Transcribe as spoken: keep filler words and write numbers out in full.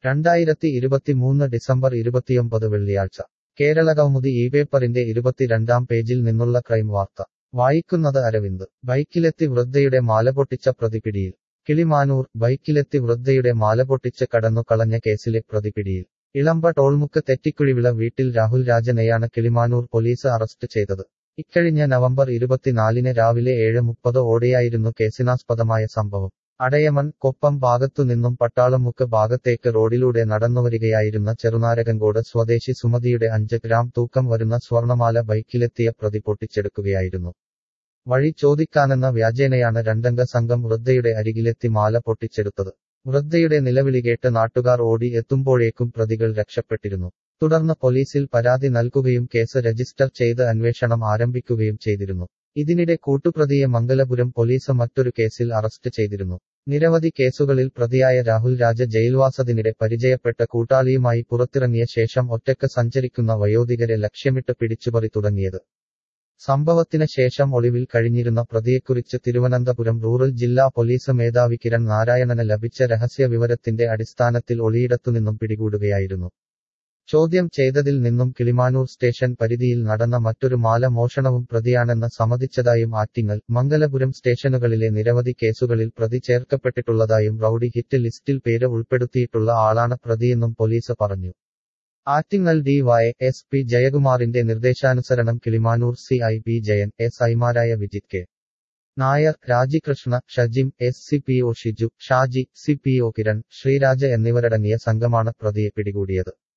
രണ്ടായിരത്തി ഇരുപത്തിമൂന്ന് ഡിസംബർ ഇരുപത്തിയൊമ്പത് വെള്ളിയാഴ്ച കേരളകൗമുദി ഈ പേപ്പറിന്റെ ഇരുപത്തിരണ്ടാം പേജിൽ നിന്നുള്ള ക്രൈം വാർത്ത വായിക്കുന്നത് അരവിന്ദ് ബൈക്കിലെത്തി വൃദ്ധയുടെ മാല പൊട്ടിച്ച പ്രതി പിടിയിൽ കിളിമാനൂർ ബൈക്കിലെത്തി വൃദ്ധയുടെ മാല പൊട്ടിച്ച് കടന്നു കളഞ്ഞ കേസിലെ പ്രതി പിടിയിൽ ഇളമ്പ ടോൾമുക്ക് തെറ്റിക്കുഴിവിള വീട്ടിൽ രാഹുൽ രാജനെയാണ് കിളിമാനൂർ പോലീസ് അറസ്റ്റ് ചെയ്തത് ഇക്കഴിഞ്ഞ നവംബർ ഇരുപത്തിനാലിന് രാവിലെ ഏഴ് മുപ്പത് ഓടെയായിരുന്നു കേസിനാസ്പദമായ സംഭവം അടയമൺ കൊപ്പം ഭാഗത്തുനിന്നും പട്ടാളമുക്ക് ഭാഗത്തേക്ക് റോഡിലൂടെ നടന്നുവരികയായിരുന്ന ചെറുനാരകങ്കോട് സ്വദേശി സുമതിയുടെ അഞ്ച് ഗ്രാം തൂക്കം വരുന്ന സ്വർണമാല ബൈക്കിലെത്തിയ പ്രതി പൊട്ടിച്ചെടുക്കുകയായിരുന്നു വഴി ചോദിക്കാനെന്ന വ്യാജേനയാണ് രണ്ടംഗ സംഘം വൃദ്ധയുടെ അരികിലെത്തി മാല പൊട്ടിച്ചെടുത്തത് വൃദ്ധയുടെ നിലവിളി കേട്ട് നാട്ടുകാർ ഓടി എത്തുമ്പോഴേക്കും പ്രതികൾ രക്ഷപ്പെട്ടിരുന്നു തുടർന്ന് പോലീസിൽ പരാതി നൽകുകയും കേസ് രജിസ്റ്റർ ചെയ്ത് അന്വേഷണം ആരംഭിക്കുകയും ചെയ്തിരുന്നു ഇതിനിടെ കൂട്ടുപ്രതിയെ മംഗലപുരം പോലീസ് മറ്റൊരു കേസിൽ അറസ്റ്റ് ചെയ്തിരുന്നു നിരവധി കേസുകളിൽ പ്രതിയായ രാഹുൽ രാജ ജയിൽവാസത്തിനിടെ പരിചയപ്പെട്ട കൂട്ടാളിയുമായി പുറത്തിറങ്ങിയ ശേഷം ഒറ്റയ്ക്ക് സഞ്ചരിക്കുന്ന വയോധികരെ ലക്ഷ്യമിട്ട് പിടിച്ചുപറി തുടങ്ങിയത് സംഭവത്തിന് ശേഷം ഒളിവിൽ കഴിഞ്ഞിരുന്ന പ്രതിയെക്കുറിച്ച് തിരുവനന്തപുരം റൂറൽ ജില്ലാ പോലീസ് മേധാവി കിരൺ നാരായണന് ലഭിച്ച രഹസ്യ വിവരത്തിന്റെ അടിസ്ഥാനത്തിൽ ഒളിയിടത്തുനിന്നും പിടികൂടുകയായിരുന്നു ചോദ്യം ചെയ്തതിൽ നിന്നും കിളിമാനൂർ സ്റ്റേഷൻ പരിധിയിൽ നടന്ന മറ്റൊരു മാല മോഷണവും പ്രതിയാണെന്ന് സമ്മതിച്ചതായും ആറ്റിങ്ങൽ മംഗലപുരം സ്റ്റേഷനുകളിലെ നിരവധി കേസുകളിൽ പ്രതി ചേർക്കപ്പെട്ടിട്ടുള്ളതായും റൌഡി ഹിറ്റ് ലിസ്റ്റിൽ പേര് ഉൾപ്പെടുത്തിയിട്ടുള്ള ആളാണ് പ്രതിയെന്നും പോലീസ് പറഞ്ഞു Attingal D Y S P ജയകുമാറിന്റെ നിർദ്ദേശാനുസരണം Kilimanoor C I P Jayan S ഐമാരായ Vijith K Nair Rajikrishna Shajim S C P O Shiju Shaji C P O Kiran Sreeraja എന്നിവരടങ്ങിയ സംഘമാണ് പ്രതിയെ പിടികൂടിയത്